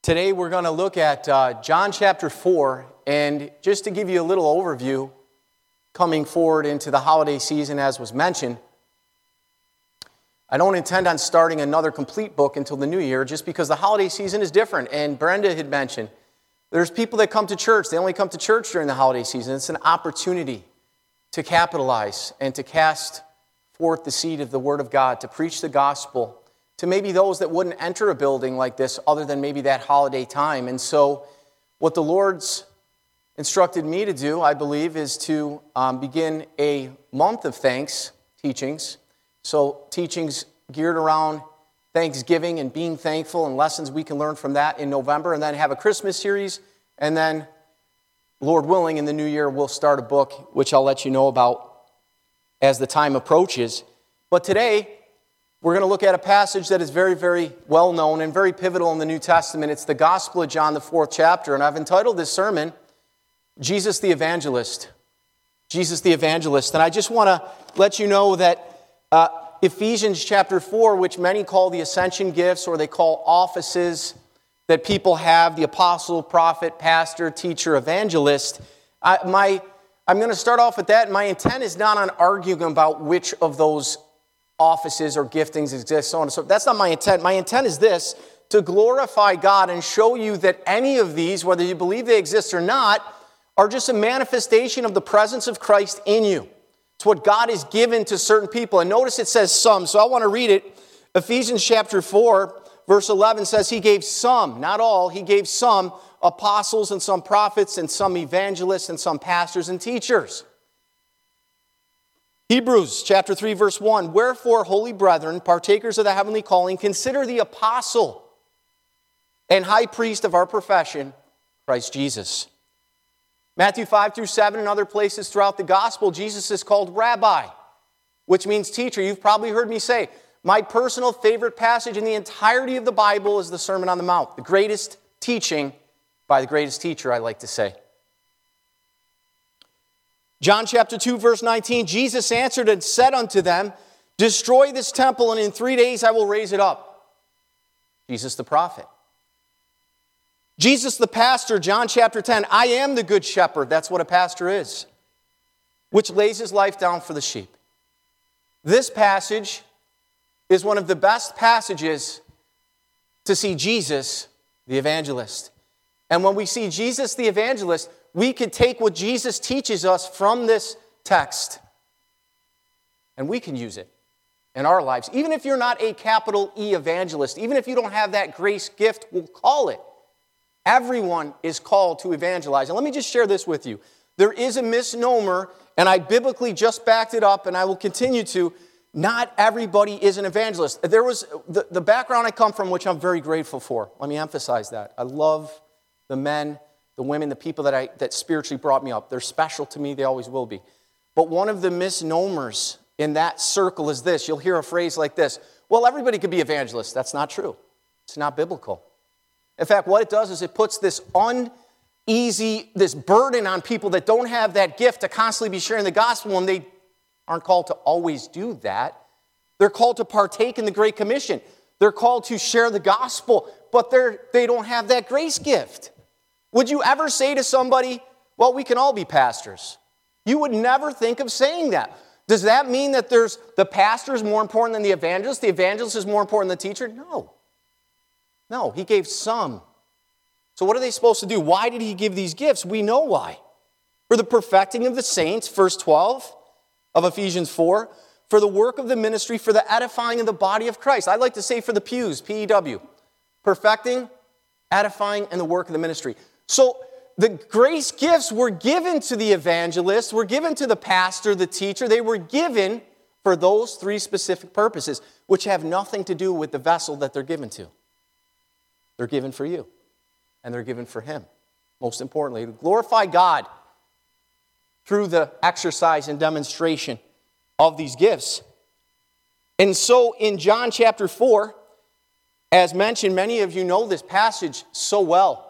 Today we're going to look at John chapter 4, and just to give you a little overview, coming forward into the holiday season as was mentioned, I don't intend on starting another complete book until the new year just because the holiday season is different. And Brenda had mentioned, there's people that come to church, they only come to church during the holiday season. It's an opportunity to capitalize and to cast forth the seed of the Word of God, to preach the gospel to maybe those that wouldn't enter a building like this other than maybe that holiday time. And so what the Lord's instructed me to do, I believe, is to begin a month of thanks teachings. So teachings geared around Thanksgiving and being thankful and lessons we can learn from that in November, and then have a Christmas series, and then, Lord willing, in the new year we'll start a book, which I'll let you know about as the time approaches. But today, we're going to look at a passage that is very, very well known and very pivotal in the New Testament. It's the Gospel of John, the 4th chapter, and I've entitled this sermon, Jesus the Evangelist. Jesus the Evangelist. And I just want to let you know that Ephesians chapter 4, which many call the ascension gifts, or they call offices that people have, the apostle, prophet, pastor, teacher, evangelist. I'm going to start off with that. My intent is not on arguing about which of those offices or giftings exist, so on and so forth. That's not my intent. My intent is this, to glorify God and show you that any of these, whether you believe they exist or not, are just a manifestation of the presence of Christ in you. It's what God has given to certain people. And notice it says some, so I want to read it. Ephesians chapter 4, verse 11 says, He gave some, not all, He gave some apostles and some prophets and some evangelists and some pastors and teachers. Hebrews chapter 3, verse 1, Wherefore, holy brethren, partakers of the heavenly calling, consider the apostle and high priest of our profession, Christ Jesus. Matthew 5 through 7 and other places throughout the gospel, Jesus is called rabbi, which means teacher. You've probably heard me say, my personal favorite passage in the entirety of the Bible is the Sermon on the Mount, the greatest teaching by the greatest teacher, I like to say. John chapter 2, verse 19, Jesus answered and said unto them, Destroy this temple, and in 3 days I will raise it up. Jesus the prophet. Jesus the pastor, John chapter 10, I am the good shepherd. That's what a pastor is, which lays his life down for the sheep. This passage is one of the best passages to see Jesus the evangelist. And when we see Jesus the evangelist, we could take what Jesus teaches us from this text and we can use it in our lives. Even if you're not a capital E evangelist, even if you don't have that grace gift, we'll call it. Everyone is called to evangelize. And let me just share this with you. There is a misnomer, and I biblically just backed it up, and I will continue to. Not everybody is an evangelist. There was the background I come from, which I'm very grateful for. Let me emphasize that. I love the men, the women, the people that spiritually brought me up. They're special to me. They always will be. But one of the misnomers in that circle is this. You'll hear a phrase like this. Well, everybody could be evangelists. That's not true. It's not biblical. In fact, what it does is it puts this burden on people that don't have that gift to constantly be sharing the gospel, and they aren't called to always do that. They're called to partake in the Great Commission. They're called to share the gospel, but they don't have that grace gift. Would you ever say to somebody, well, we can all be pastors? You would never think of saying that. Does that mean that the pastor is more important than the evangelist? The evangelist is more important than the teacher? No, he gave some. So what are they supposed to do? Why did he give these gifts? We know why. For the perfecting of the saints, verse 12 of Ephesians 4, for the work of the ministry, for the edifying of the body of Christ. I like to say for the pews, P-E-W. Perfecting, edifying, and the work of the ministry. So the grace gifts were given to the evangelist, were given to the pastor, the teacher. They were given for those three specific purposes, which have nothing to do with the vessel that they're given to. They're given for you, and they're given for him. Most importantly, to glorify God through the exercise and demonstration of these gifts. And so in John chapter 4, as mentioned, many of you know this passage so well.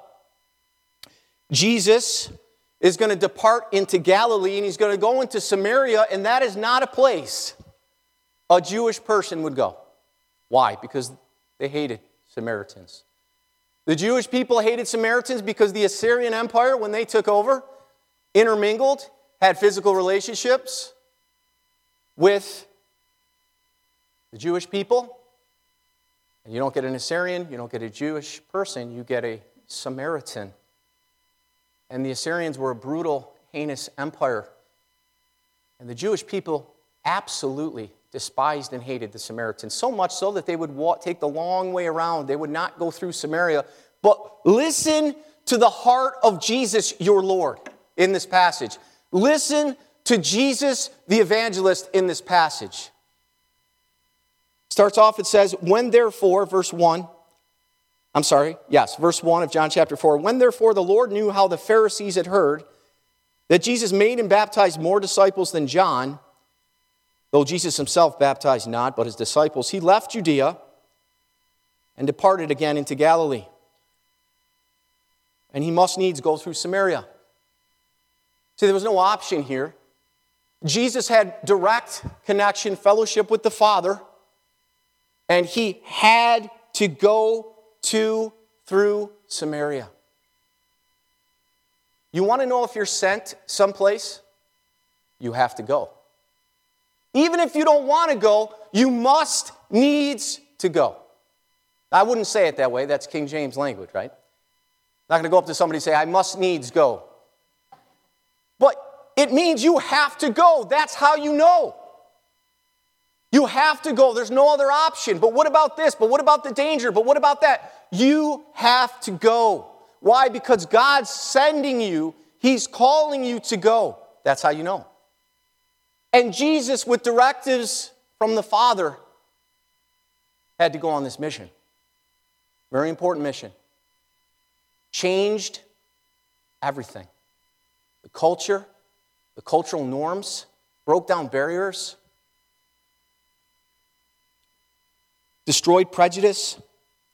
Jesus is going to depart into Galilee, and he's going to go into Samaria, and that is not a place a Jewish person would go. Why? Because they hated Samaritans. The Jewish people hated Samaritans because the Assyrian Empire, when they took over, intermingled, had physical relationships with the Jewish people. And you don't get an Assyrian, you don't get a Jewish person, you get a Samaritan. And the Assyrians were a brutal, heinous empire. And the Jewish people absolutely despised and hated the Samaritans, so much so that they would take the long way around. They would not go through Samaria. But listen to the heart of Jesus, your Lord, in this passage. Listen to Jesus, the evangelist, in this passage. Starts off, it says, when therefore, verse 1 of John chapter 4. When therefore the Lord knew how the Pharisees had heard that Jesus made and baptized more disciples than John, though Jesus himself baptized not, but his disciples, he left Judea and departed again into Galilee. And he must needs go through Samaria. See, there was no option here. Jesus had direct connection, fellowship with the Father, and he had to go through Samaria. You want to know if you're sent someplace? You have to go. Even if you don't want to go, you must needs to go. I wouldn't say it that way. That's King James language, right? I'm not going to go up to somebody and say, I must needs go. But it means you have to go. That's how you know. You have to go. There's no other option. But what about this? But what about the danger? But what about that? You have to go. Why? Because God's sending you. He's calling you to go. That's how you know. And Jesus, with directives from the Father, had to go on this mission. Very important mission. Changed everything. The culture, the cultural norms, broke down barriers, destroyed prejudice. It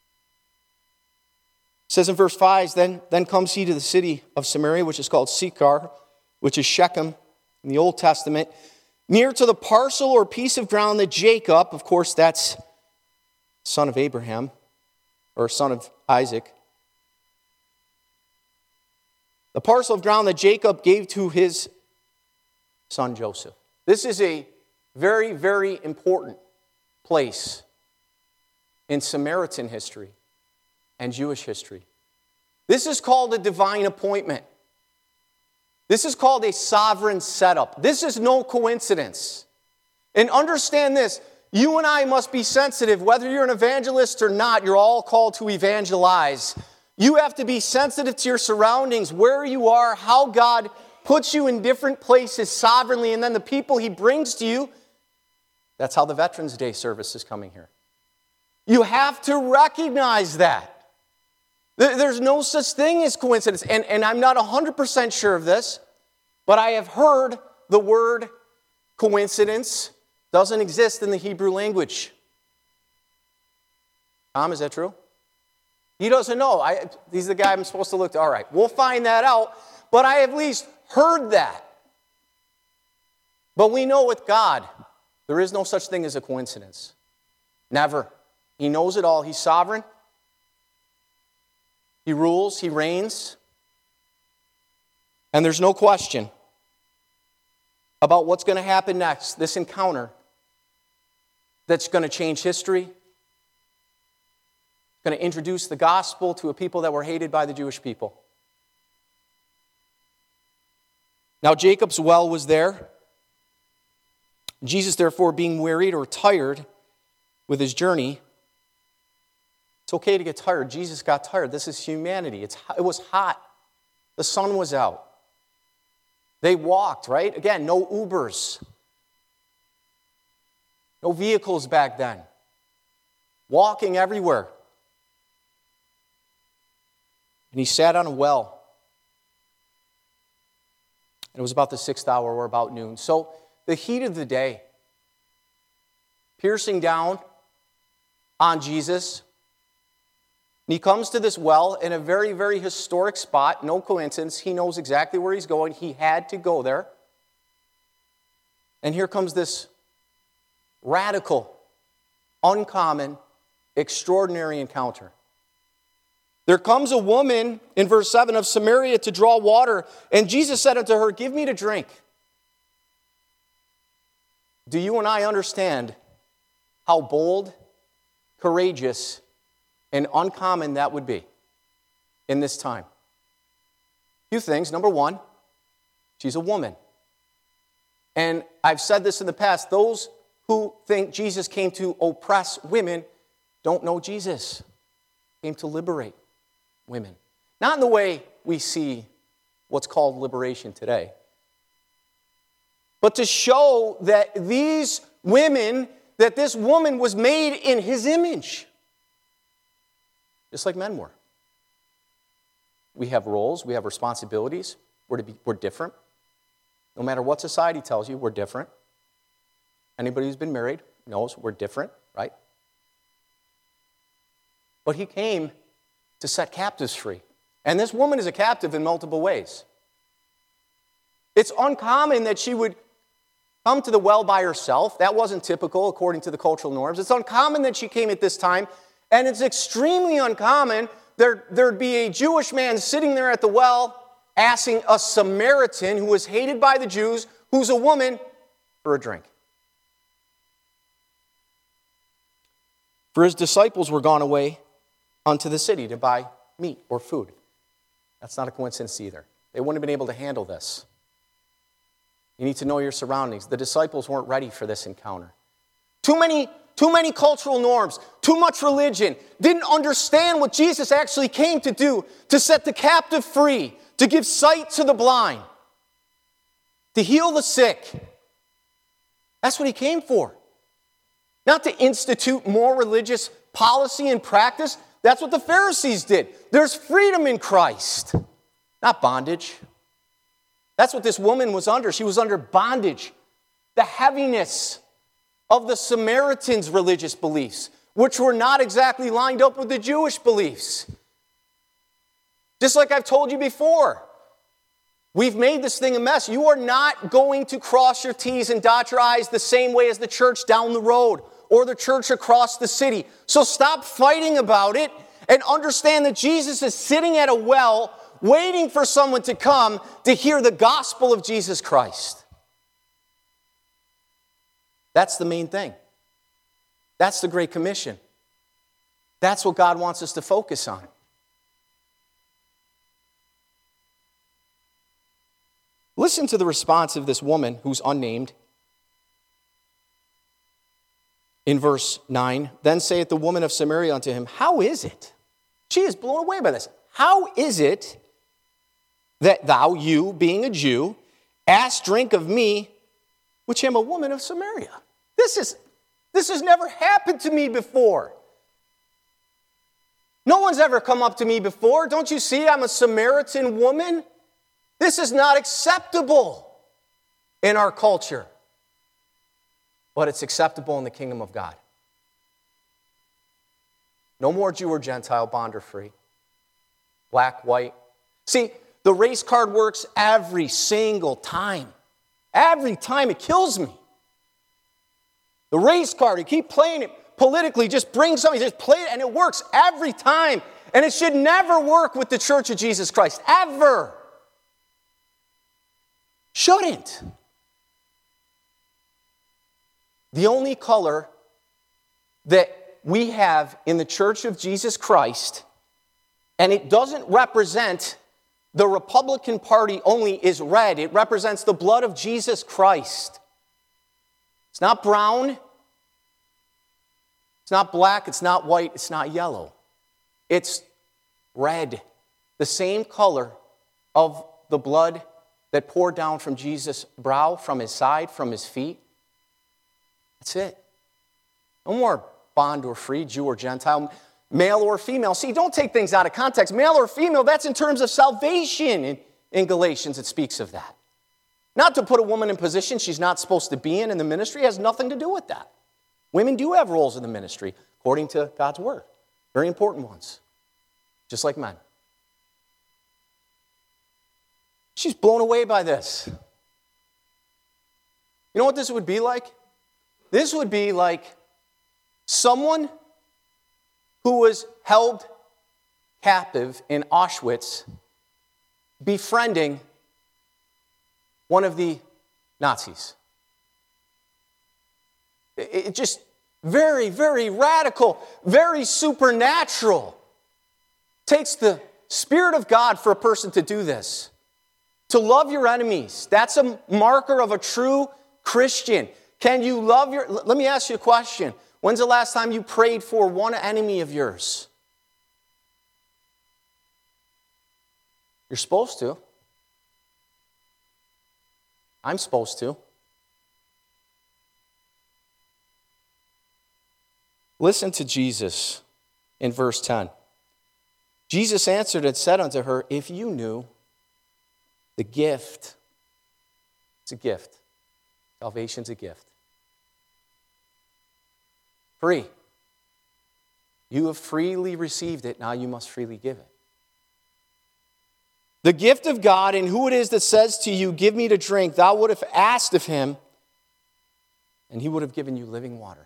says in verse 5, then comes he to the city of Samaria, which is called Sychar, which is Shechem in the Old Testament, near to the parcel or piece of ground that Jacob, of course that's son of Abraham, or son of Isaac, the parcel of ground that Jacob gave to his son Joseph. This is a very, very important place in Samaritan history and Jewish history. This is called a divine appointment. This is called a sovereign setup. This is no coincidence. And understand this, you and I must be sensitive. Whether you're an evangelist or not, you're all called to evangelize. You have to be sensitive to your surroundings, where you are, how God puts you in different places sovereignly, and then the people he brings to you. That's how the Veterans Day service is coming here. You have to recognize that. There's no such thing as coincidence. And I'm not 100% sure of this, but I have heard the word coincidence doesn't exist in the Hebrew language. Tom, is that true? He doesn't know. He's the guy I'm supposed to look to. All right, we'll find that out. But I at least heard that. But we know with God, there is no such thing as a coincidence. Never. He knows it all. He's sovereign. He rules. He reigns. And there's no question about what's going to happen next, this encounter that's going to change history, going to introduce the gospel to a people that were hated by the Jewish people. Now Jacob's well was there. Jesus, therefore, being wearied or tired with his journey. It's okay to get tired. Jesus got tired. This is humanity. It was hot. The sun was out. They walked, right? Again, no Ubers. No vehicles back then. Walking everywhere. And he sat on a well. And it was about the 6th hour or about noon. So the heat of the day, piercing down on Jesus. And he comes to this well in a very, very historic spot. No coincidence. He knows exactly where he's going. He had to go there. And here comes this radical, uncommon, extraordinary encounter. There comes a woman in verse 7 of Samaria to draw water, and Jesus said unto her, give me to drink. Do you and I understand how bold, courageous, and uncommon that would be in this time? A few things. Number one, she's a woman. And I've said this in the past, those who think Jesus came to oppress women don't know Jesus. He came to liberate women. Not in the way we see what's called liberation today, but to show that these women, that this woman was made in his image, just like men were. We have roles, we have responsibilities, we're different. No matter what society tells you, we're different. Anybody who's been married knows we're different, right? But he came to set captives free. And this woman is a captive in multiple ways. It's uncommon that she would come to the well by herself. That wasn't typical according to the cultural norms. It's uncommon that she came at this time. And it's extremely uncommon there'd be a Jewish man sitting there at the well asking a Samaritan who was hated by the Jews, who's a woman, for a drink. For his disciples were gone away unto the city to buy meat or food. That's not a coincidence either. They wouldn't have been able to handle this. You need to know your surroundings. The disciples weren't ready for this encounter. Too many cultural norms, too much religion, didn't understand what Jesus actually came to do, to set the captive free, to give sight to the blind, to heal the sick. That's what he came for. Not to institute more religious policy and practice. That's what the Pharisees did. There's freedom in Christ, not bondage. That's what this woman was under. She was under bondage. The heaviness of the Samaritans' religious beliefs, which were not exactly lined up with the Jewish beliefs. Just like I've told you before, we've made this thing a mess. You are not going to cross your T's and dot your I's the same way as the church down the road or the church across the city. So stop fighting about it and understand that Jesus is sitting at a well waiting for someone to come to hear the gospel of Jesus Christ. That's the main thing. That's the Great Commission. That's what God wants us to focus on. Listen to the response of this woman who's unnamed. In verse 9, then saith the woman of Samaria unto him, how is it? She is blown away by this. How is it that thou, you, being a Jew, ask drink of me, which am a woman of Samaria? This has never happened to me before. No one's ever come up to me before. Don't you see I'm a Samaritan woman? This is not acceptable in our culture. But it's acceptable in the kingdom of God. No more Jew or Gentile, bond or free. Black, white. See, the race card works every single time. Every time. It kills me. The race card, you keep playing it politically, just bring something, just play it, and it works every time. And it should never work with the Church of Jesus Christ. Ever. Shouldn't. The only color that we have in the Church of Jesus Christ, and it doesn't represent the Republican Party only, is red. It represents the blood of Jesus Christ. It's not brown. It's not black. It's not white. It's not yellow. It's red. The same color of the blood that poured down from Jesus' brow, from his side, from his feet. That's it. No more bond or free, Jew or Gentile, male or female. See, don't take things out of context. Male or female, that's in terms of salvation. In Galatians, it speaks of that. Not to put a woman in position she's not supposed to be in the ministry. It has nothing to do with that. Women do have roles in the ministry, according to God's word. Very important ones. Just like men. She's blown away by this. You know what this would be like? This would be like someone who was held captive in Auschwitz befriending one of the Nazis. It just very, very radical, very supernatural. Takes the Spirit of God for a person to do this. To love your enemies. That's a marker of a true Christian. Can you love your... Let me ask you a question. When's the last time you prayed for one enemy of yours? You're supposed to. I'm supposed to. Listen to Jesus in verse 10. Jesus answered and said unto her, if you knew the gift, it's a gift. Salvation's a gift. Free. You have freely received it, now you must freely give it. The gift of God, and who it is that says to you, give me to drink, thou would have asked of him, and he would have given you living water.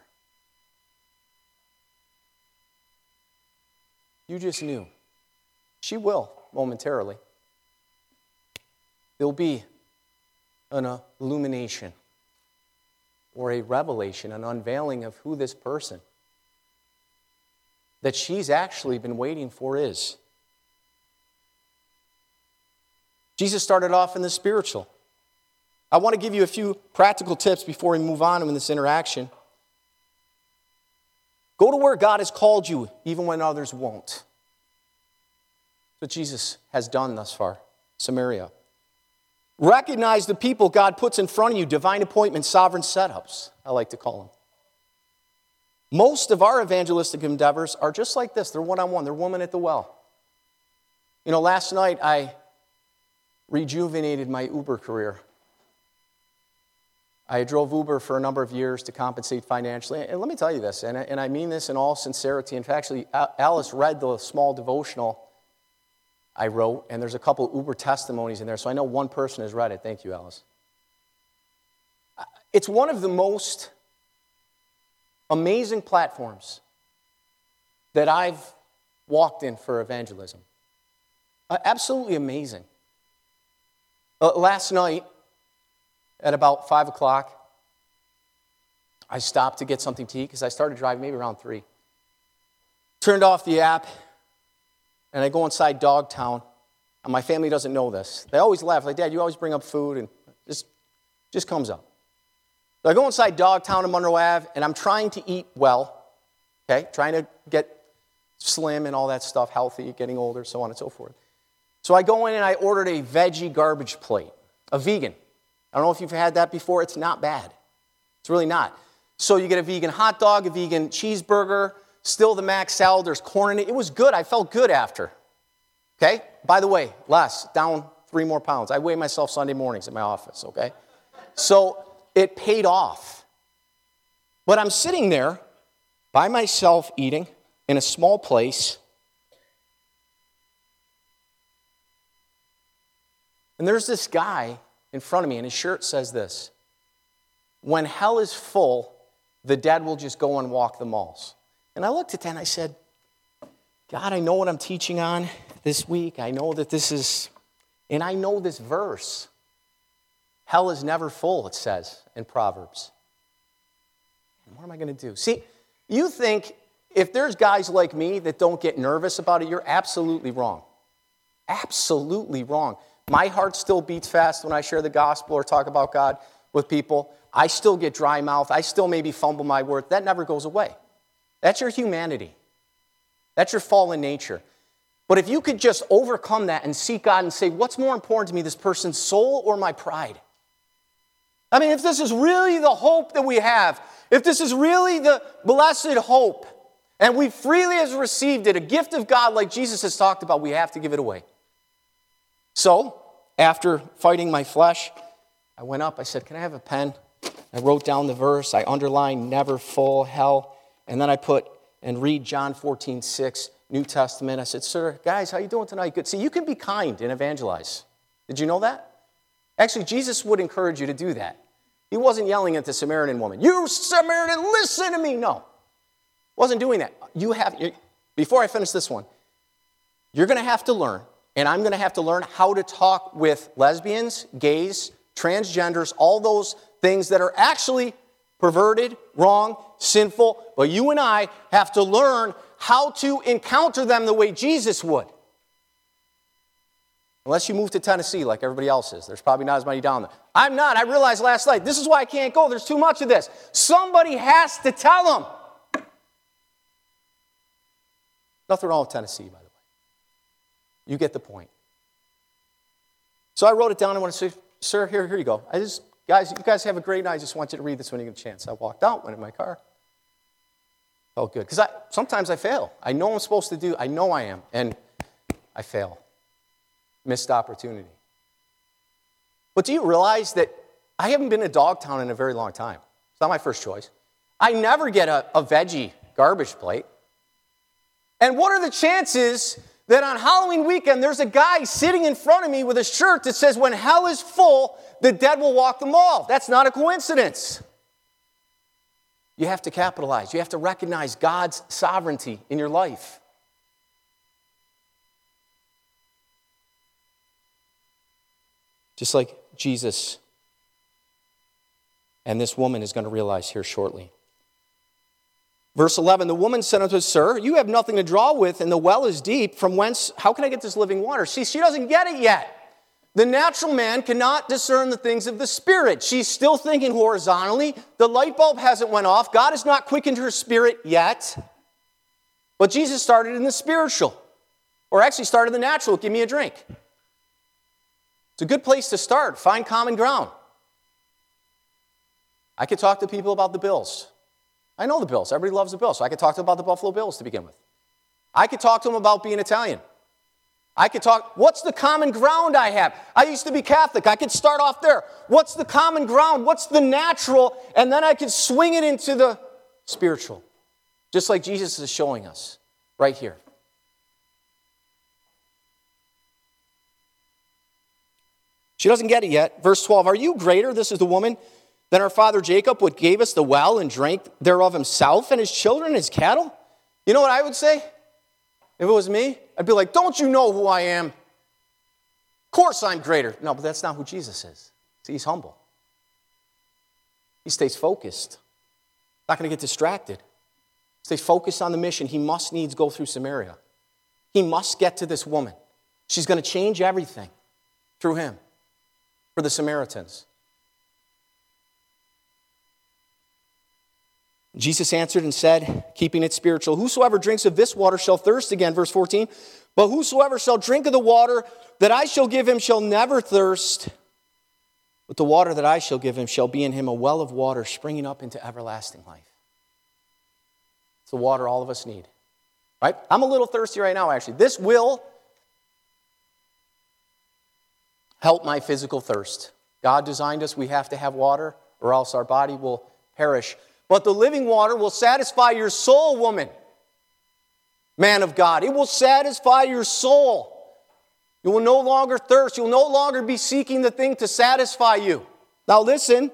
You just knew. She will, momentarily. There'll be an illumination or a revelation, an unveiling of who this person that she's actually been waiting for is. Jesus started off in the spiritual. I want to give you a few practical tips before we move on in this interaction. Go to where God has called you, even when others won't. That's what Jesus has done thus far, Samaria. Recognize the people God puts in front of you, divine appointments, sovereign setups, I like to call them. Most of our evangelistic endeavors are just like this. They're one-on-one. They're woman at the well. You know, last night I rejuvenated my Uber career. I drove Uber for a number of years to compensate financially. And let me tell you this, and I mean this in all sincerity. In fact, actually, Alice read the small devotional I wrote, and there's a couple Uber testimonies in there, so I know one person has read it. Thank you, Alice. It's one of the most amazing platforms that I've walked in for evangelism. Absolutely amazing. Last night, at about 5 o'clock, I stopped to get something to eat because I started driving maybe around 3. Turned off the app, and I go inside Dogtown, and my family doesn't know this. They always laugh, like, Dad, you always bring up food, and this just comes up. So I go inside Dogtown in Monroe Ave, and I'm trying to eat well, okay? Trying to get slim and all that stuff, healthy, getting older, so on and so forth. So I go in and I ordered a veggie garbage plate, a vegan. I don't know if you've had that before. It's not bad. It's really not. So you get a vegan hot dog, a vegan cheeseburger, still the mac salad. There's corn in it. It was good. I felt good after. Okay? By the way, down 3 more pounds. I weigh myself Sunday mornings at my office, okay? So it paid off. But I'm sitting there by myself eating in a small place. And there's this guy in front of me, and his shirt says this: when hell is full, the dead will just go and walk the malls. And I looked at that and I said, God, I know what I'm teaching on this week. I know that this is, and I know this verse. Hell is never full, it says in Proverbs. What am I going to do? See, you think if there's guys like me that don't get nervous about it, you're absolutely wrong. Absolutely wrong. My heart still beats fast when I share the gospel or talk about God with people. I still get dry mouth. I still maybe fumble my words. That never goes away. That's your humanity. That's your fallen nature. But if you could just overcome that and seek God and say, what's more important to me, this person's soul or my pride? I mean, if this is really the hope that we have, if this is really the blessed hope, and we freely have received it, a gift of God like Jesus has talked about, we have to give it away. So, after fighting my flesh, I went up, I said, can I have a pen? I wrote down the verse, I underlined never full, hell, and then I put and read John 14:6, New Testament. I said, sir, guys, how you doing tonight? Good. See, you can be kind and evangelize. Did you know that? Actually, Jesus would encourage you to do that. He wasn't yelling at the Samaritan woman, you Samaritan, listen to me. No, wasn't doing that. Before I finish this one, You're going to have to learn, and I'm going to have to learn how to talk with lesbians, gays, transgenders, all those things that are actually perverted, wrong, sinful, but you and I have to learn how to encounter them the way Jesus would. Unless you move to Tennessee like everybody else is. There's probably not as many down there. I'm not. I realized last night, this is why I can't go. There's too much of this. Somebody has to tell them. Nothing wrong with Tennessee, by the way. You get the point. So I wrote it down. I want to say, sir, here you go. Guys, you guys have a great night. I just want you to read this when you get a chance. I walked out, went in my car. Felt good. Because sometimes I fail. I know I'm supposed to do. I know I am. And I fail. Missed opportunity. But do you realize that I haven't been to Dogtown in a very long time? It's not my first choice. I never get a veggie garbage plate. And what are the chances that on Halloween weekend there's a guy sitting in front of me with a shirt that says, when hell is full, the dead will walk the mall? That's not a coincidence. You have to capitalize. You have to recognize God's sovereignty in your life. Just like Jesus and this woman is going to realize here shortly. Verse 11, the woman said unto him, Sir, you have nothing to draw with, and the well is deep. From whence, how can I get this living water? See, she doesn't get it yet. The natural man cannot discern the things of the Spirit. She's still thinking horizontally. The light bulb hasn't went off. God has not quickened her spirit yet. But Jesus started in the spiritual. Or actually started in the natural. Give me a drink. It's a good place to start. Find common ground. I could talk to people about the Bills. I know the Bills. Everybody loves the Bills. So I could talk to them about the Buffalo Bills to begin with. I could talk to them about being Italian. I could talk, what's the common ground I have? I used to be Catholic. I could start off there. What's the common ground? What's the natural? And then I could swing it into the spiritual. Just like Jesus is showing us right here. She doesn't get it yet. Verse 12, are you greater, this is the woman, than our father Jacob, which gave us the well and drank thereof himself and his children and his cattle? You know what I would say? If it was me, I'd be like, don't you know who I am? Of course I'm greater. No, but that's not who Jesus is. See, he's humble. He stays focused. Not going to get distracted. Stays focused on the mission. He must needs go through Samaria. He must get to this woman. She's going to change everything through him for the Samaritans. Jesus answered and said, keeping it spiritual, whosoever drinks of this water shall thirst again, verse 14. But whosoever shall drink of the water that I shall give him shall never thirst. But the water that I shall give him shall be in him a well of water springing up into everlasting life. It's the water all of us need. Right? I'm a little thirsty right now, actually. This will help my physical thirst. God designed us, we have to have water, or else our body will perish. But the living water will satisfy your soul, woman, man of God. It will satisfy your soul. You will no longer thirst. You will no longer be seeking the thing to satisfy you. Now listen.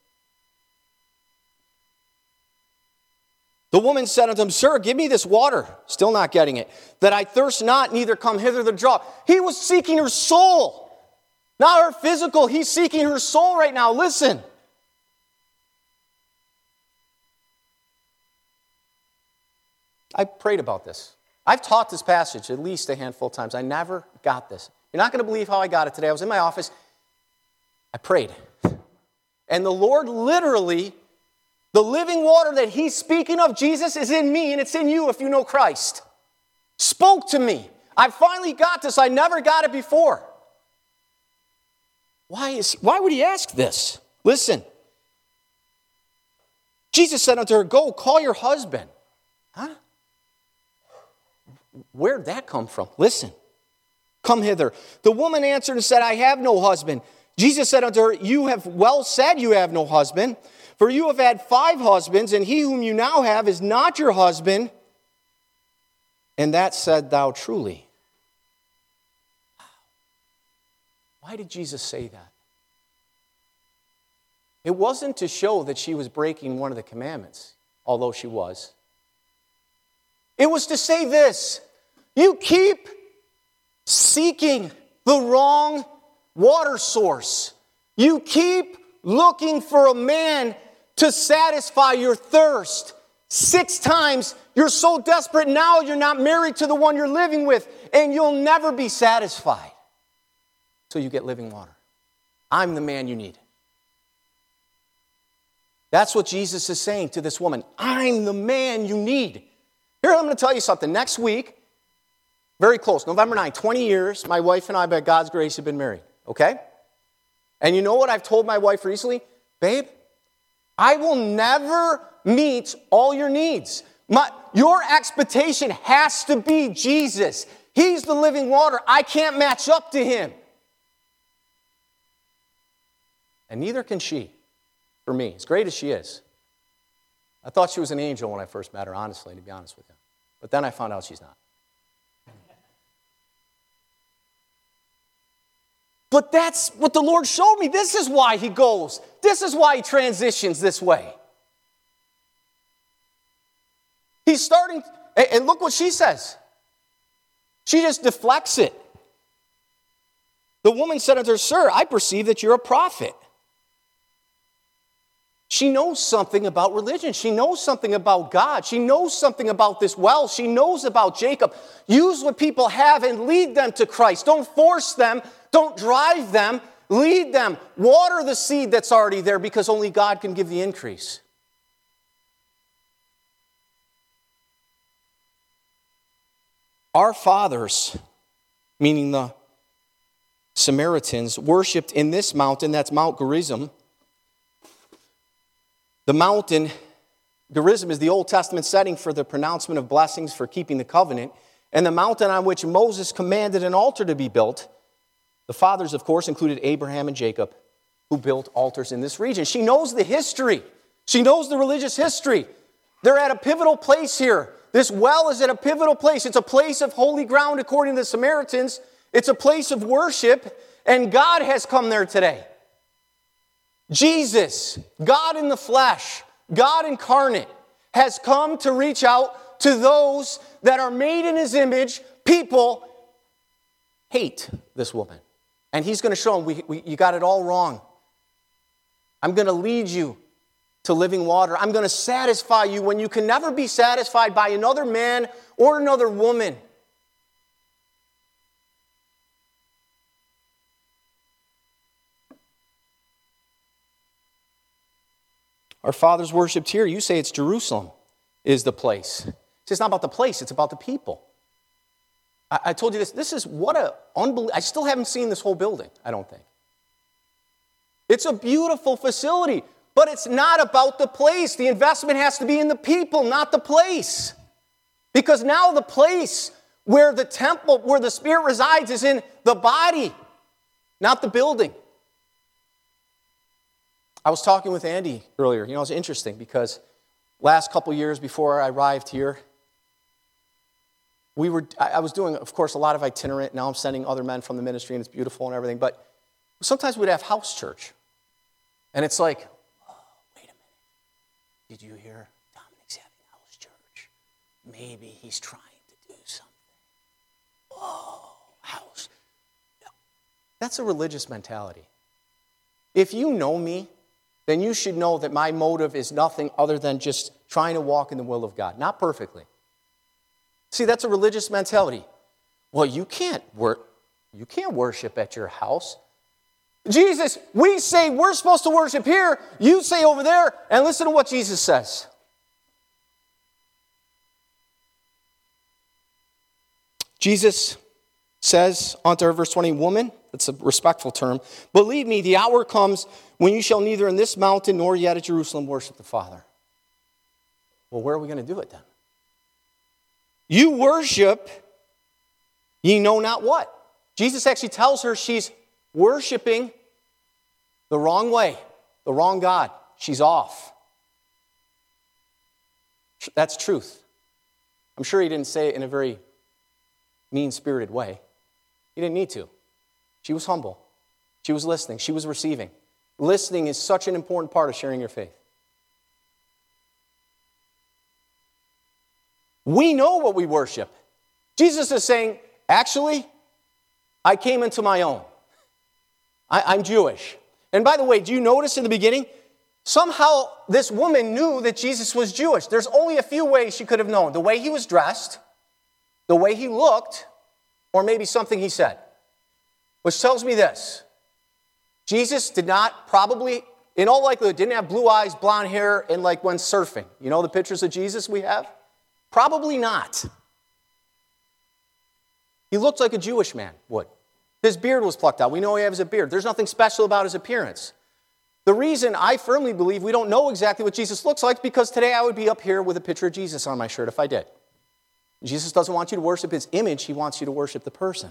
The woman said unto him, Sir, give me this water. Still not getting it. That I thirst not, neither come hither to draw. He was seeking her soul. Not her physical. He's seeking her soul right now. Listen. I prayed about this. I've taught this passage at least a handful of times. I never got this. You're not going to believe how I got it today. I was in my office. I prayed. And the Lord literally, the living water that he's speaking of, Jesus, is in me and it's in you if you know Christ. Spoke to me. I finally got this. I never got it before. Why would he ask this? Listen. Jesus said unto her, Go, call your husband. Huh? Where'd that come from? Listen. Come hither. The woman answered and said, I have no husband. Jesus said unto her, You have well said you have no husband, for you have had 5 husbands, and he whom you now have is not your husband. And that said thou truly. Why did Jesus say that? It wasn't to show that she was breaking one of the commandments, although she was. It was to say this, you keep seeking the wrong water source. You keep looking for a man to satisfy your thirst. 6 times, you're so desperate now you're not married to the one you're living with, and you'll never be satisfied until you get living water. I'm the man you need. That's what Jesus is saying to this woman. I'm the man you need. Here, I'm going to tell you something. Next week, very close, November 9, 20 years, my wife and I, by God's grace, have been married, okay? And you know what I've told my wife recently? Babe, I will never meet all your needs. Your expectation has to be Jesus. He's the living water. I can't match up to him. And neither can she, for me, as great as she is. I thought she was an angel when I first met her, honestly, to be honest with you. But then I found out she's not. But that's what the Lord showed me. This is why he goes. This is why he transitions this way. He's starting, and look what she says. She just deflects it. The woman said unto her, Sir, I perceive that you're a prophet. She knows something about religion. She knows something about God. She knows something about this well. She knows about Jacob. Use what people have and lead them to Christ. Don't force them. Don't drive them. Lead them. Water the seed that's already there because only God can give the increase. Our fathers, meaning the Samaritans, worshipped in this mountain, that's Mount Gerizim. The mountain, Gerizim, is the Old Testament setting for the pronouncement of blessings for keeping the covenant, and the mountain on which Moses commanded an altar to be built. The fathers, of course, included Abraham and Jacob, who built altars in this region. She knows the history. She knows the religious history. They're at a pivotal place here. This well is at a pivotal place. It's a place of holy ground according to the Samaritans. It's a place of worship, and God has come there today. Jesus, God in the flesh, God incarnate, has come to reach out to those that are made in his image. People hate this woman. And he's going to show them, you got it all wrong. I'm going to lead you to living water. I'm going to satisfy you when you can never be satisfied by another man or another woman. Our fathers worshipped here. You say it's Jerusalem is the place. It's not about the place, it's about the people. I told you this. This is what a unbelievable. I still haven't seen this whole building, I don't think. It's a beautiful facility, but it's not about the place. The investment has to be in the people, not the place. Because now the place where the temple, where the Spirit resides, is in the body, not the building. I was talking with Andy earlier. It's interesting because last couple years before I arrived here, I was doing, of course, a lot of itinerant. Now I'm sending other men from the ministry, and it's beautiful and everything. But sometimes we'd have house church. And it's like, oh, wait a minute. Did you hear Dominic's having house church? Maybe he's trying to do something. Oh, house. No. That's a religious mentality. If you know me, then you should know that my motive is nothing other than just trying to walk in the will of God. Not perfectly. See, that's a religious mentality. Well, you can't worship at your house. Jesus, we say we're supposed to worship here. You say over there, and listen to what Jesus says. Jesus says unto her, verse 20, Woman, that's a respectful term, believe me, the hour comes when you shall neither in this mountain nor yet at Jerusalem worship the Father. Well, where are we going to do it then? You worship, ye know not what. Jesus actually tells her she's worshiping the wrong way, the wrong God. She's off. That's truth. I'm sure he didn't say it in a very mean-spirited way. He didn't need to. She was humble. She was listening. She was receiving. Listening is such an important part of sharing your faith. We know what we worship. Jesus is saying, actually, I came into my own. I'm Jewish. And by the way, do you notice in the beginning, somehow this woman knew that Jesus was Jewish. There's only a few ways she could have known. The way he was dressed, the way he looked, or maybe something he said. Which tells me this. Jesus did not probably, in all likelihood, didn't have blue eyes, blonde hair, and like when surfing. You know the pictures of Jesus we have? Probably not. He looked like a Jewish man would. His beard was plucked out. We know he has a beard. There's nothing special about his appearance. The reason I firmly believe we don't know exactly what Jesus looks like is because today I would be up here with a picture of Jesus on my shirt if I did. Jesus doesn't want you to worship his image. He wants you to worship the person.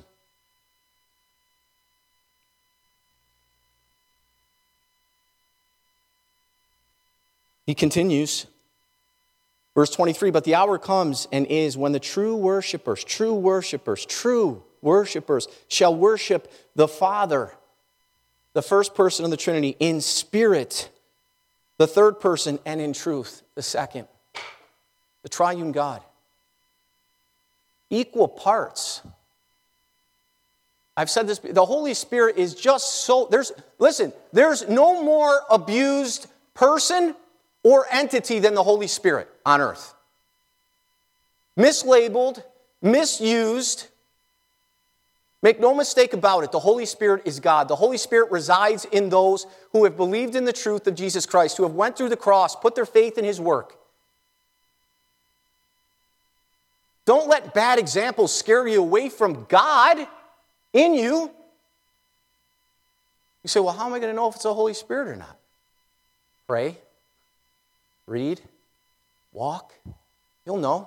He continues, verse 23, but the hour comes and is when the true worshipers shall worship the Father, the first person of the Trinity, in spirit, the third person, and in truth, the second. The triune God. Equal parts. I've said this, the Holy Spirit is just so, there's no more abused person or entity than the Holy Spirit on earth. Mislabeled, misused. Make no mistake about it, the Holy Spirit is God. The Holy Spirit resides in those who have believed in the truth of Jesus Christ, who have went through the cross, put their faith in his work. Don't let bad examples scare you away from God in you. You say, well, how am I going to know if it's the Holy Spirit or not? Pray. Read. Walk. You'll know.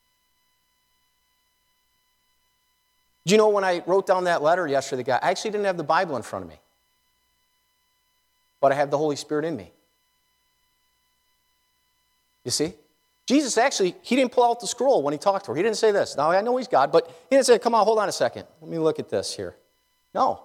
Do you know when I wrote down that letter yesterday, the guy, I actually didn't have the Bible in front of me. But I have the Holy Spirit in me. You see? Jesus actually, he didn't pull out the scroll when he talked to her. He didn't say this. Now, I know he's God, but he didn't say, come on, hold on a second. Let me look at this here. No.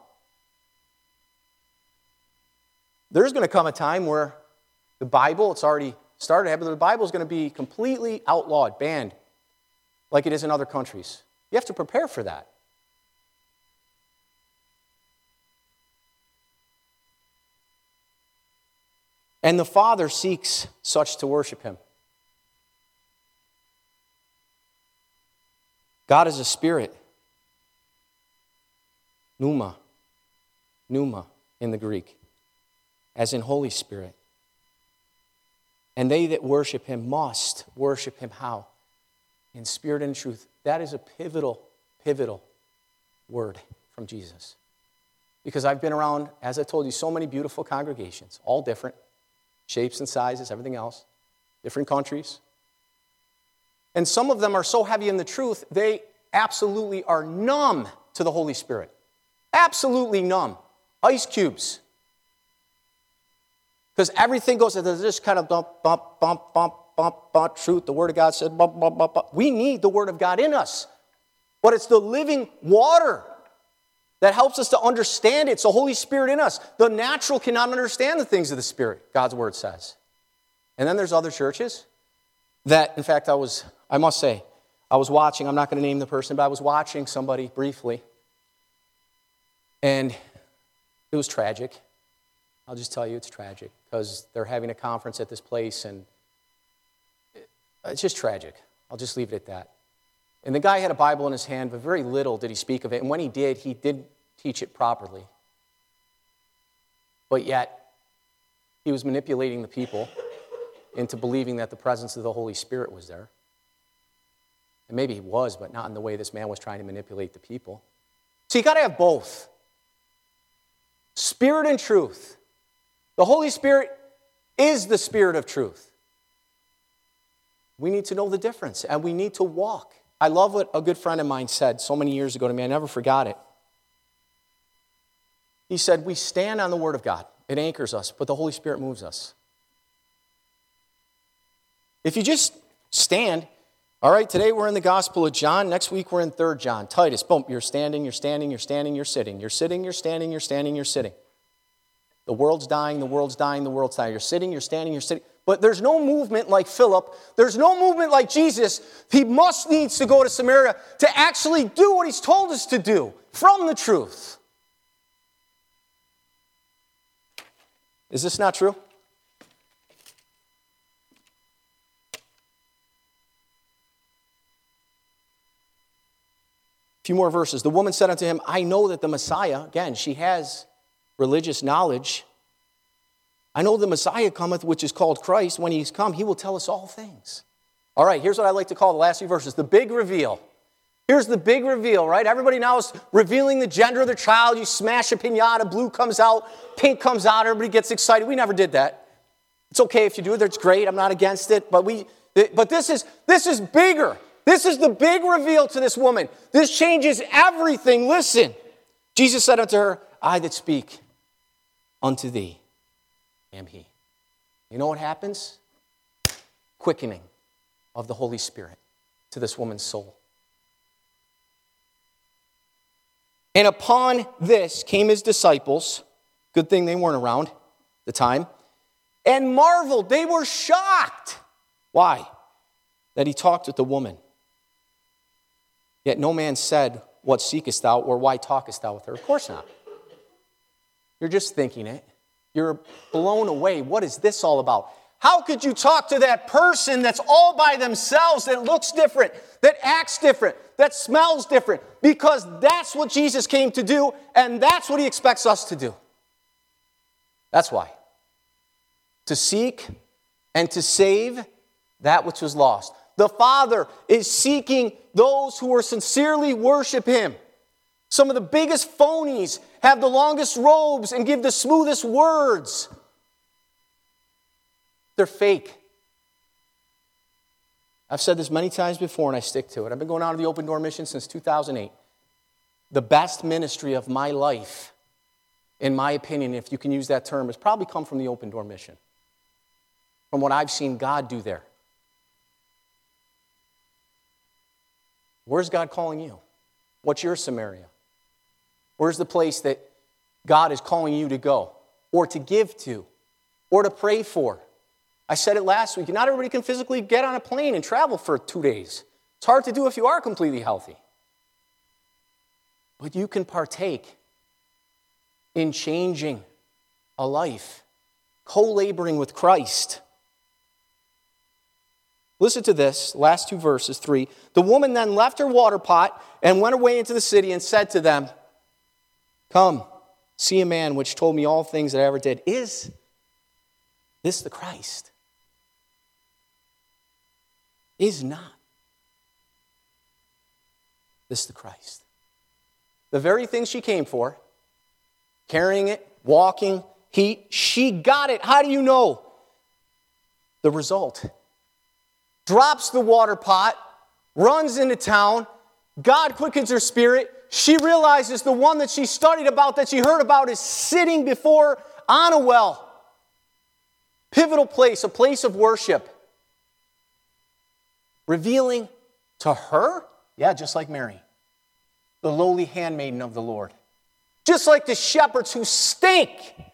There's going to come a time where the Bible, it's already started, but the Bible is going to be completely outlawed, banned, like it is in other countries. You have to prepare for that. And the Father seeks such to worship him. God is a spirit. Pneuma in the Greek, as in Holy Spirit. And they that worship him must worship him how? In spirit and truth. That is a pivotal word from Jesus. Because I've been around, as I told you, so many beautiful congregations, all different, shapes and sizes, everything else, different countries. And some of them are so heavy in the truth, they absolutely are numb to the Holy Spirit. Absolutely numb. Ice cubes. Because everything goes, there's this kind of bump, truth. The Word of God said, bump, bump, bump, bump. We need the Word of God in us. But it's the living water that helps us to understand it. It's the Holy Spirit in us. The natural cannot understand the things of the Spirit, God's Word says. And then there's other churches that, in fact, I was watching, I'm not going to name the person, but I was watching somebody briefly, and it was tragic. I'll just tell you it's tragic, because they're having a conference at this place, and it's just tragic. I'll just leave it at that. And the guy had a Bible in his hand, but very little did he speak of it, and when he did teach it properly. But yet, he was manipulating the people into believing that the presence of the Holy Spirit was there. And maybe he was, but not in the way this man was trying to manipulate the people. So you got to have both. Spirit and truth. The Holy Spirit is the Spirit of truth. We need to know the difference, and we need to walk. I love what a good friend of mine said so many years ago to me. I never forgot it. He said, we stand on the Word of God. It anchors us, but the Holy Spirit moves us. If you just stand, all right, today we're in the Gospel of John, next week we're in 3 John. Titus, boom, you're standing, you're standing, you're standing, you're sitting. You're sitting, you're standing, you're standing, you're sitting. The world's dying, the world's dying, the world's dying. You're sitting, you're standing, you're sitting. But there's no movement like Philip. There's no movement like Jesus. He must needs to go to Samaria to actually do what he's told us to do from the truth. Is this not true? A few more verses. The woman said unto him, I know that the Messiah, again, she has religious knowledge. I know the Messiah cometh, which is called Christ. When he's come, he will tell us all things. All right, here's what I like to call the last few verses, the big reveal. Here's the big reveal, right? Everybody now is revealing the gender of their child. You smash a piñata, blue comes out, pink comes out, everybody gets excited. We never did that. It's okay if you do it, that's great. I'm not against it. But this is bigger. This is the big reveal to this woman. This changes everything. Listen. Jesus said unto her, I that speak unto thee am he. You know what happens? Quickening of the Holy Spirit to this woman's soul. And upon this came his disciples. Good thing they weren't around at the time. And marveled. They were shocked. Why? That he talked with the woman. Yet no man said, what seekest thou, or why talkest thou with her? Of course not. You're just thinking it. You're blown away. What is this all about? How could you talk to that person that's all by themselves, that looks different, that acts different, that smells different? Because that's what Jesus came to do, and that's what he expects us to do. That's why. To seek and to save that which was lost. The Father is seeking those who are sincerely worship him. Some of the biggest phonies have the longest robes and give the smoothest words. They're fake. I've said this many times before and I stick to it. I've been going out of the Open Door Mission since 2008. The best ministry of my life, in my opinion, if you can use that term, has probably come from the Open Door Mission. From what I've seen God do there. Where's God calling you? What's your Samaria? Where's the place that God is calling you to go, or to give to, or to pray for? I said it last week. Not everybody can physically get on a plane and travel for 2 days. It's hard to do if you are completely healthy. But you can partake in changing a life, co-laboring with Christ. Listen to this, last 2 verses, 3. The woman then left her water pot and went away into the city and said to them, come, see a man which told me all things that I ever did. Is this the Christ? Is not this the Christ? The very thing she came for, carrying it, walking, heat, she got it. How do you know? The result. Drops the water pot, runs into town, God quickens her spirit. She realizes the one that she studied about, that she heard about, is sitting before on a well. Pivotal place, a place of worship. Revealing to her, yeah, just like Mary, the lowly handmaiden of the Lord. Just like the shepherds who stink.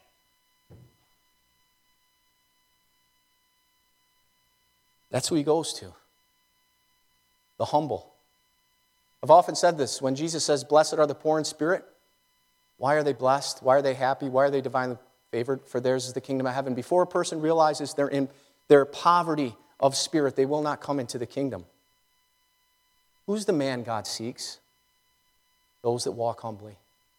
That's who he goes to. The humble. I've often said this. When Jesus says, blessed are the poor in spirit, why are they blessed? Why are they happy? Why are they divinely favored? For theirs is the kingdom of heaven. Before a person realizes they're in their poverty of spirit, they will not come into the kingdom. Who's the man God seeks? Those that walk humbly.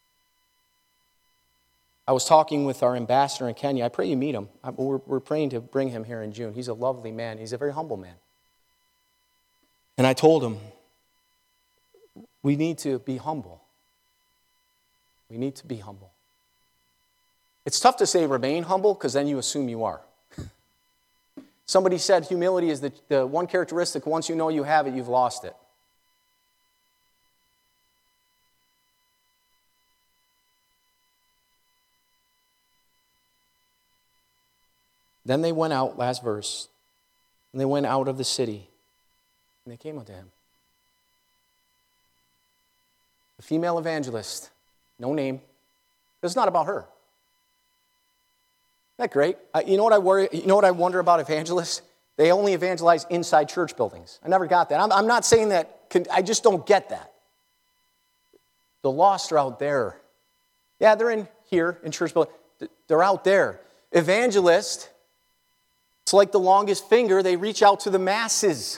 I was talking with our ambassador in Kenya. I pray you meet him. We're praying to bring him here in June. He's a lovely man. He's a very humble man. And I told him, we need to be humble. We need to be humble. It's tough to say remain humble because then you assume you are. Somebody said humility is the one characteristic, once you know you have it, you've lost it. Then they went out, last verse, and they went out of the city, and they came unto him. A female evangelist, no name, but it's not about her. that great? You know what I worry? You know what I wonder about evangelists? They only evangelize inside church buildings. I never got that. I'm not saying that. I just don't get that. The lost are out there. Yeah, they're in here in church buildings. They're out there. Evangelist, it's like the longest finger. They reach out to the masses.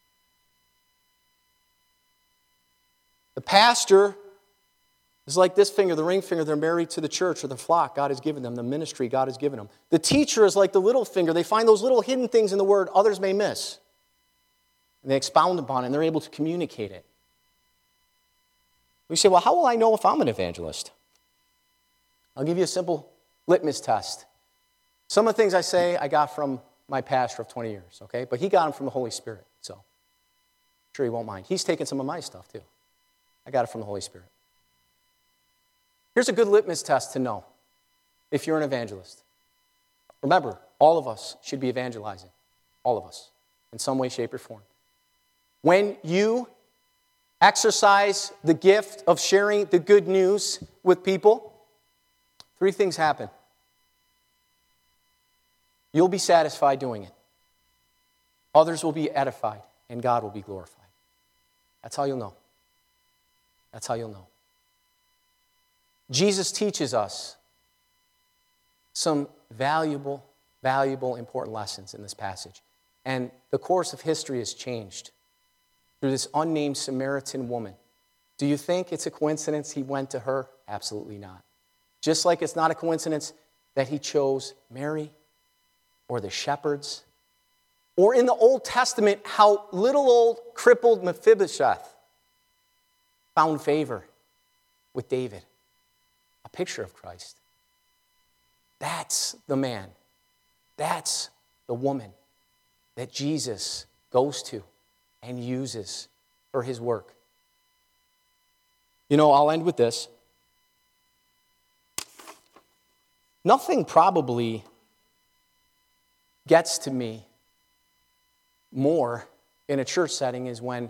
The pastor is like this finger, the ring finger. They're married to the church or the flock God has given them, the ministry God has given them. The teacher is like the little finger. They find those little hidden things in the word others may miss. And they expound upon it, and they're able to communicate it. We say, well, how will I know if I'm an evangelist? I'll give you a simple litmus test. Some of the things I say I got from my pastor of 20 years, okay? But he got them from the Holy Spirit, so I'm sure he won't mind. He's taken some of my stuff, too. I got it from the Holy Spirit. Here's a good litmus test to know if you're an evangelist. Remember, all of us should be evangelizing. All of us, in some way, shape, or form. When you exercise the gift of sharing the good news with people, 3 things happen. You'll be satisfied doing it. Others will be edified, and God will be glorified. That's how you'll know. That's how you'll know. Jesus teaches us some valuable, important lessons in this passage. And the course of history has changed through this unnamed Samaritan woman. Do you think it's a coincidence he went to her? Absolutely not. Just like it's not a coincidence that he chose Mary or the shepherds, or in the Old Testament, how little old crippled Mephibosheth found favor with David. A picture of Christ. That's the man. That's the woman that Jesus goes to and uses for his work. You know, I'll end with this. Nothing probably gets to me more in a church setting is when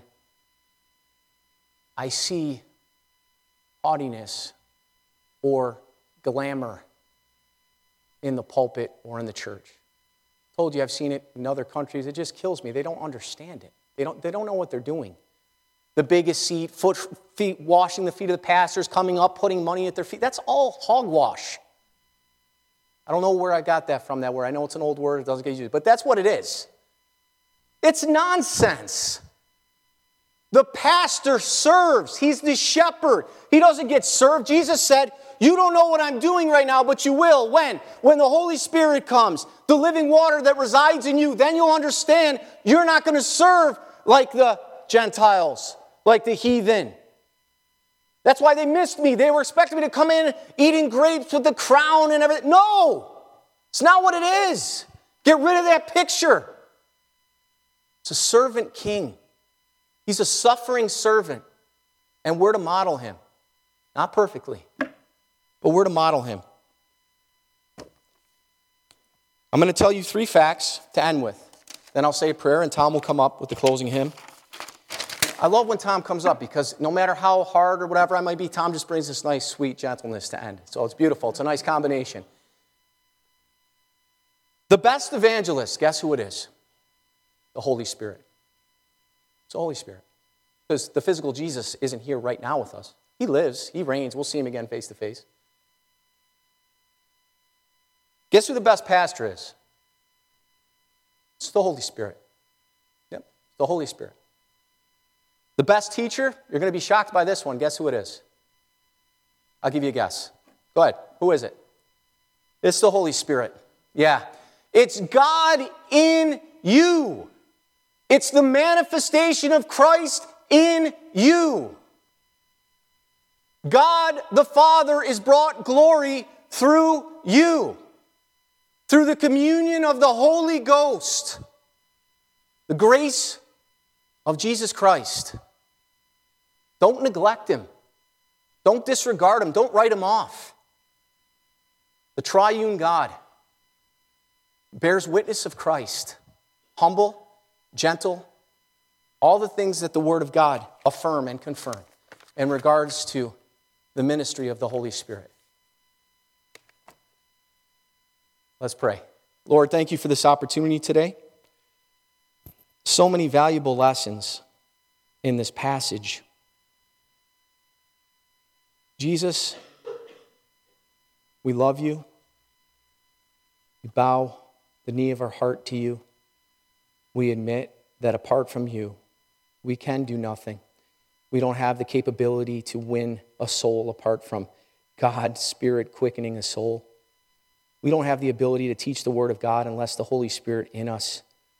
I see haughtiness or glamour in the pulpit or in the church. I told you I've seen it in other countries. It just kills me. They don't understand it. They don't know what they're doing. The biggest seat, feet washing the feet of the pastors, coming up, putting money at their feet. That's all hogwash. I don't know where I got that from, that word. I know it's an old word. It doesn't get used. But that's what it is. It's nonsense. The pastor serves. He's the shepherd. He doesn't get served. Jesus said, you don't know what I'm doing right now, but you will. When? When the Holy Spirit comes, the living water that resides in you, then you'll understand you're not going to serve like the Gentiles, like the heathen. That's why they missed me. They were expecting me to come in eating grapes with the crown and everything. No, it's not what it is. Get rid of that picture. It's a servant king. He's a suffering servant, and we're to model him. Not perfectly, but we're to model him. I'm going to tell you 3 facts to end with. Then I'll say a prayer, and Tom will come up with the closing hymn. I love when Tom comes up because no matter how hard or whatever I might be, Tom just brings this nice, sweet gentleness to end. So it's beautiful. It's a nice combination. The best evangelist, guess who it is? The Holy Spirit. It's the Holy Spirit. Because the physical Jesus isn't here right now with us. He lives. He reigns. We'll see him again face to face. Guess who the best pastor is? It's the Holy Spirit. Yep, it's the Holy Spirit. The best teacher, you're going to be shocked by this one. Guess who it is? I'll give you a guess. Go ahead. Who is it? It's the Holy Spirit. Yeah. It's God in you. It's the manifestation of Christ in you. God the Father is brought glory through you. Through the communion of the Holy Ghost. The grace of Jesus Christ. Don't neglect him. Don't disregard him. Don't write him off. The triune God bears witness of Christ. Humble, gentle, all the things that the Word of God affirm and confirm in regards to the ministry of the Holy Spirit. Let's pray. Lord, thank you for this opportunity today. So many valuable lessons in this passage. Jesus, we love you. We bow the knee of our heart to you. We admit that apart from you, we can do nothing. We don't have the capability to win a soul apart from God's Spirit quickening a soul. We don't have the ability to teach the Word of God unless the Holy Spirit in us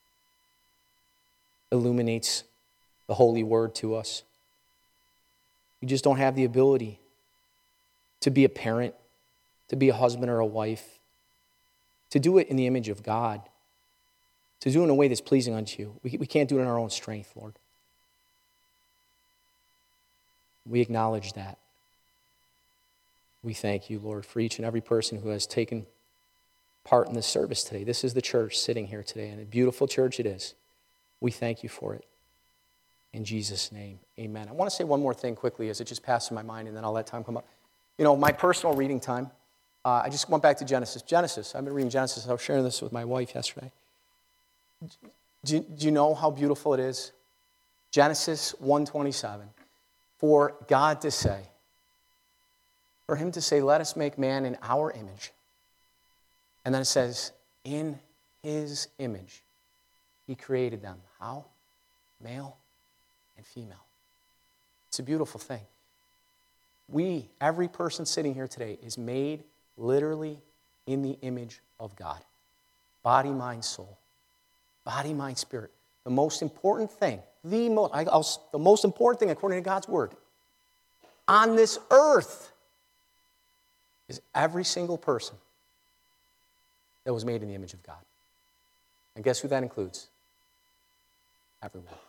illuminates the Holy Word to us. We just don't have the ability to be a parent, to be a husband or a wife, to do it in the image of God, to do it in a way that's pleasing unto you. We can't do it in our own strength, Lord. We acknowledge that. We thank you, Lord, for each and every person who has taken part in this service today. This is the church sitting here today, and a beautiful church it is. We thank you for it. In Jesus' name, amen. I want to say one more thing quickly as it just passed through my mind, and then I'll let time come up. You know, my personal reading time, I just went back to Genesis. I've been reading Genesis. I was sharing this with my wife yesterday. Do you know how beautiful it is? Genesis 1:27. For God to say, for him to say, let us make man in our image. And then it says, in his image, he created them. How? Male and female. It's a beautiful thing. Every person sitting here today is made literally in the image of God. Body, mind, soul. Body, mind, spirit. The most important thing, the most important thing according to God's word on this earth is every single person that was made in the image of God. And guess who that includes? Everyone.